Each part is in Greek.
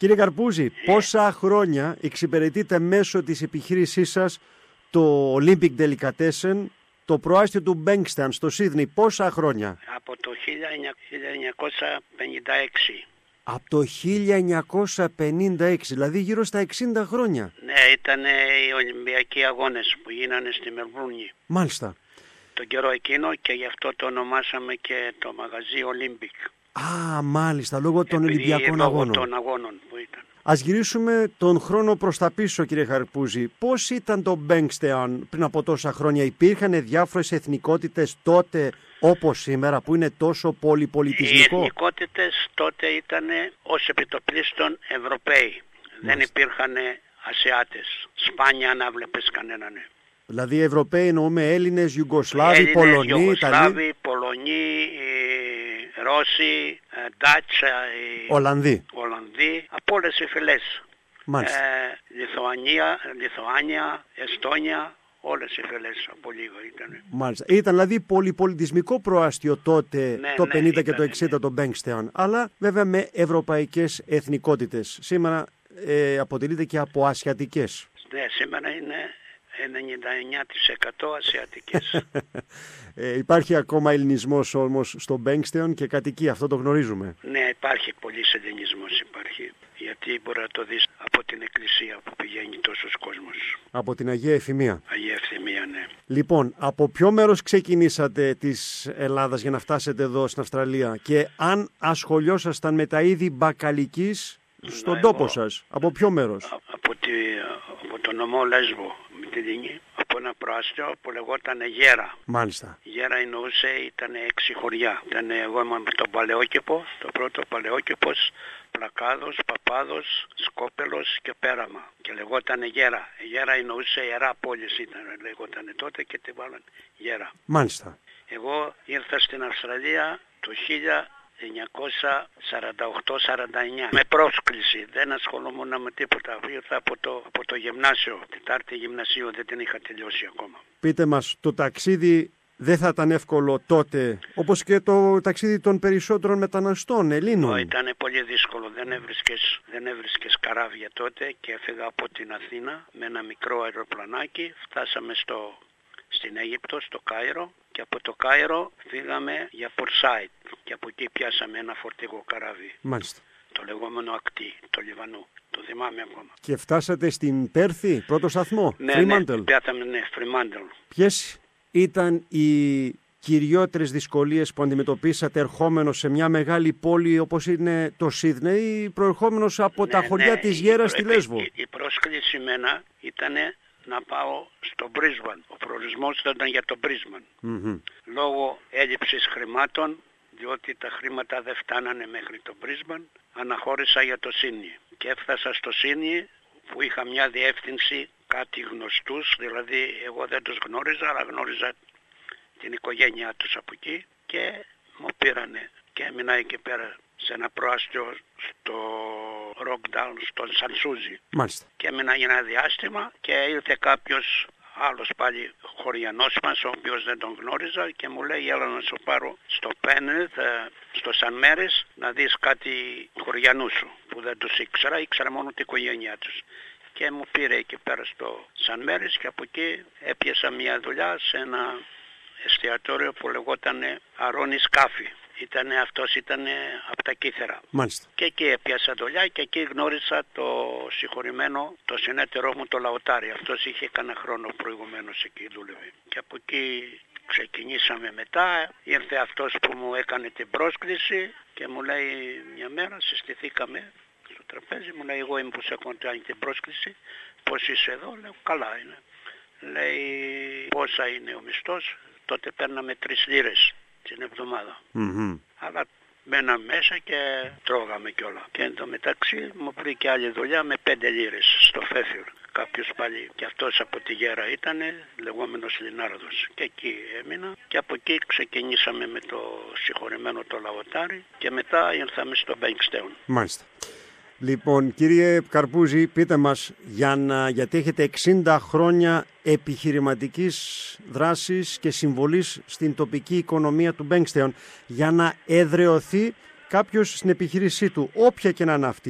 Κύριε Καρπούζη, πόσα χρόνια εξυπηρετείτε μέσω της επιχείρησής σας το Olympic Delicatessen, το προάστιο του Bankstown στο Σίδνεϊ, πόσα χρόνια? Από το 1956. Από το 1956, δηλαδή γύρω στα 60 χρόνια. Ναι, ήταν οι Ολυμπιακοί Αγώνες που γίνανε στη Μελβούρνη. Μάλιστα. Τον καιρό εκείνο, και γι' αυτό το ονομάσαμε και το μαγαζί Olympic. Α, μάλιστα, λόγω των Ολυμπιακών Αγώνων. Λόγω των αγώνων που ήταν. Ας γυρίσουμε τον χρόνο προς τα πίσω, κύριε Καρπούζη. Πώς ήταν το Bankstown πριν από τόσα χρόνια? Υπήρχαν διάφορες εθνικότητες τότε όπως σήμερα που είναι τόσο πολυπολιτισμικό? Οι εθνικότητες τότε ήταν ως επιτοπλίστων Ευρωπαίοι. Δεν υπήρχαν Ασιάτες. Σπάνια να βλέπεις κανέναν. Δηλαδή Ευρωπαίοι εννοούμε Έλληνες, Ιουγκοσλάβοι, Πολωνοί, Ιταλοί. Πολωνοί, Ρώσοι, Ντάτσα, Ολλανδοί. Από όλες οι φυλές. Μάλιστα. Λιθουάνια, Εστόνια, όλες οι φυλές από λίγο ήταν. Μάλιστα. Ήταν δηλαδή πολυπολιτισμικό προάστιο τότε, το 50 και το 60 το Bankstown, αλλά βέβαια με ευρωπαϊκές εθνικότητες. Σήμερα αποτελείται και από ασιατικές. Ναι, σήμερα είναι 99% ασιατικές. Υπάρχει ακόμα ελληνισμός όμως στο Bankstown και κατοικία, αυτό το γνωρίζουμε. Ναι, υπάρχει πολύς ελληνισμός, υπάρχει. Γιατί μπορεί να το δεις από την εκκλησία που πηγαίνει τόσος κόσμος. Από την Αγία Ευθυμία. Αγία Ευθυμία, ναι. Λοιπόν, από ποιο μέρος ξεκινήσατε της Ελλάδας για να φτάσετε εδώ στην Αυστραλία, και αν ασχολιόσασταν με τα είδη μπακαλικής στον τόπο σας, από ποιο μέρος? Από το νομό Λέσβο, με τη Λίνη, από ένα προάστιο που λεγόταν Γέρα. Μάλιστα. Γέρα εννοούσε, ήταν 6 χωριά. Ήταν εγώ με τον Παλαιόκηπο, το πρώτο Παλαιόκηπος, Πλακάδος, Παπάδος, Σκόπελος και Πέραμα. Και λεγόταν Γέρα. Γέρα εννοούσε Ιερά Πόλης λεγόταν τότε και τη βάλαν Γέρα. Μάλιστα. Εγώ ήρθα στην Αυστραλία το 1948-49 με πρόσκληση. Δεν ασχολούμουν με τίποτα. Ήρθα από το γυμνάσιο, Τετάρτη γυμνασίου, δεν την είχα τελειώσει ακόμα. Πείτε μας, το ταξίδι δεν θα ήταν εύκολο τότε, όπως και το ταξίδι των περισσότερων μεταναστών Ελλήνων? Ήταν πολύ δύσκολο. Δεν έβρισκες καράβια τότε, και έφυγα από την Αθήνα με ένα μικρό αεροπλανάκι. Φτάσαμε στην Αίγυπτο, στο Κάιρο, και από το Κάιρο φύγαμε για Πορσάιτ και από εκεί πιάσαμε ένα φορτηγό καράβι. Μάλιστα. Το λεγόμενο Ακτή, το Λιβανού. Το θυμάμαι ακόμα. Και φτάσατε στην Πέρθη, πρώτο σταθμό, Fremantle. Ναι, Fremantle. Ποιες ήταν οι κυριότερες δυσκολίες που αντιμετωπίσατε ερχόμενος σε μια μεγάλη πόλη όπως είναι το Σίδνεϊ, προερχόμενος από τα χωριά της Γέρας στη Λέσβο? Η πρόσκληση μένα ήταν να πάω στο Brisbane. Ο προορισμός ήταν για το Brisbane. Λόγω έλλειψης χρημάτων, διότι τα χρήματα δεν φτάνανε μέχρι το Brisbane, αναχώρησα για το Σίδνεϊ. Και έφτασα στο Σίδνεϊ που είχα μια διεύθυνση, κάτι γνωστούς, δηλαδή εγώ δεν τους γνώριζα, αλλά γνώριζα την οικογένειά τους από εκεί, και μου πήρανε και έμεινα εκεί πέρα σε ένα προάστιο στο Rockdown, στον Σανσούζι. Μάλιστα. Και έμεινα για ένα διάστημα και ήρθε κάποιος άλλος πάλι χωριανός μας, ο οποίος δεν τον γνώριζα, και μου λέει έλα να σου πάρω στο Πένεθ, στο Σαν Μέρες, να δεις κάτι χωριανούς σου, που δεν τους ήξερα μόνο την οικογένειά τους. Και μου πήρε εκεί πέρα στο Σαν Μέρες, και από εκεί έπιασα μια δουλειά σε ένα εστιατόριο που λεγόταν Αρώνης Κάφι. Αυτός ήταν από τα Κύθερα. Μάλιστα. Και εκεί έπιασα δουλειά, και εκεί γνώρισα το συγχωρημένο, το συνέτερό μου, το Λαοτάρι. Αυτός είχε κανένα χρόνο προηγουμένως εκεί δούλευε. Και από εκεί ξεκινήσαμε μετά. Ήρθε αυτός που μου έκανε την πρόσκληση και μου λέει μια μέρα, συστηθήκαμε στο τραπέζι, μου λέει εγώ είμαι που σε έχω κάνει την πρόσκληση, πώς είσαι εδώ? Λέω καλά είναι. Λέει πόσα είναι ο μισθός? Τότε παίρναμε 3 λίρες την εβδομάδα. Αλλά μπαίναμε μέσα και τρώγαμε κιόλα. Και εν τω μεταξύ μου βρήκε άλλη δουλειά με 5 λίρες στο Φέφιουρ. Κάποιος πάλι, και αυτός από τη Γέρα ήταν, λεγόμενος Λινάρδος. Και εκεί έμεινα, και από εκεί ξεκινήσαμε με το συγχωρημένο το Λαοτάρι, και μετά ήρθαμε στο Bankstown. Μάλιστα. Λοιπόν, κύριε Καρπούζη, πείτε μας, γιατί έχετε 60 χρόνια επιχειρηματικής δράσης και συμβολής στην τοπική οικονομία του Bankstown, για να εδραιωθεί κάποιος στην επιχείρησή του, όποια και να είναι αυτή,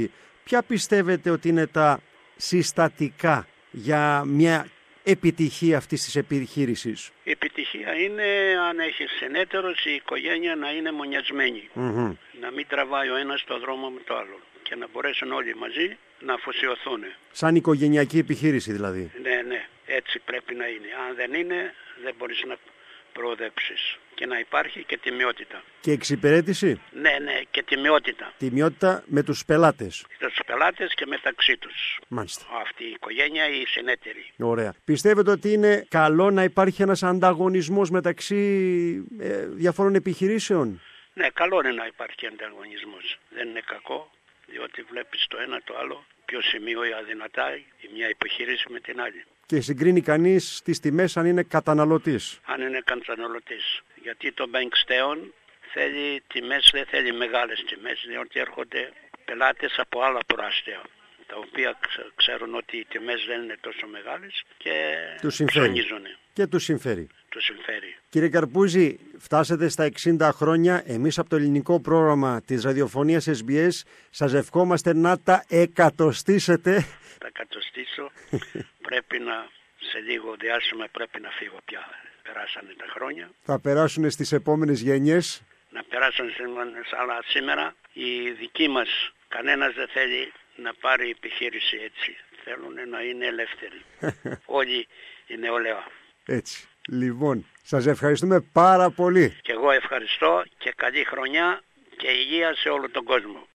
Ποια πιστεύετε ότι είναι τα συστατικά για μια επιτυχία αυτής της επιχείρησης? Η επιτυχία είναι αν έχει συνέτερος, η οικογένεια να είναι μονιασμένη. Να μην τραβάει ο ένας το δρόμο με το άλλο και να μπορέσουν όλοι μαζί να αφοσιωθούν. Σαν οικογενειακή επιχείρηση δηλαδή. Ναι, έτσι πρέπει να είναι. Αν δεν είναι, δεν μπορείς να προοδέψεις. Και να υπάρχει και τιμιότητα. Και εξυπηρέτηση. Ναι, και τιμιότητα. Τιμιότητα με τους πελάτες. Τους πελάτες και μεταξύ τους. Μάλιστα. Αυτή η οικογένεια, οι συνέτεροι. Ωραία. Πιστεύετε ότι είναι καλό να υπάρχει ένας ανταγωνισμός μεταξύ διαφόρων επιχειρήσεων? Ναι, καλό είναι να υπάρχει ανταγωνισμός. Δεν είναι κακό, διότι βλέπεις το ένα το άλλο, ποιο σημείο αδυνατάει η μια επιχείρηση με την άλλη. Και συγκρίνει κανείς τις τιμές αν είναι καταναλωτής. Αν είναι καταναλωτής. Γιατί το Banksteon θέλει τιμές, δεν θέλει μεγάλες τιμές, διότι έρχονται πελάτες από άλλα προάστια, τα οποία ξέρουν ότι οι τιμές δεν είναι τόσο μεγάλες και ψωνίζουν. Και τους συμφέρει. Τους συμφέρει. Κύριε Καρπούζη, φτάσετε στα 60 χρόνια. Εμείς από το ελληνικό πρόγραμμα της ραδιοφωνίας SBS σας ευχόμαστε να τα εκατοστήσετε. Τα εκατοστήσω. Πρέπει να, σε λίγο διάστημα πρέπει να φύγω πια. Περάσανε τα χρόνια. Θα περάσουν στις επόμενες γενιές. Να περάσουν, αλλά σήμερα οι δικοί μας, κανένας δεν θέλει να πάρει επιχείρηση έτσι. Θέλουν να είναι ελεύθεροι. Όλοι η νεολαία. Έτσι. Λοιπόν, σας ευχαριστούμε πάρα πολύ. Και εγώ ευχαριστώ και καλή χρονιά και υγεία σε όλο τον κόσμο.